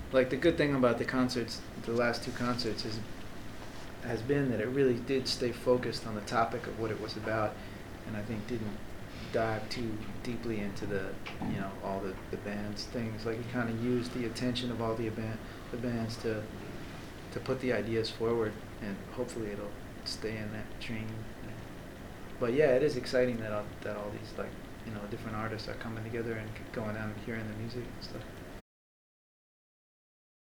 like the good thing about the concerts, the last two concerts, is has been that it really did stay focused on the topic of what it was about, and I think didn't dive too deeply into all the band's things. Like it kind of used the attention of all the bands to put the ideas forward, and hopefully it'll stay in that train. But yeah, it is exciting that all these different artists are coming together and going out and hearing the music and stuff.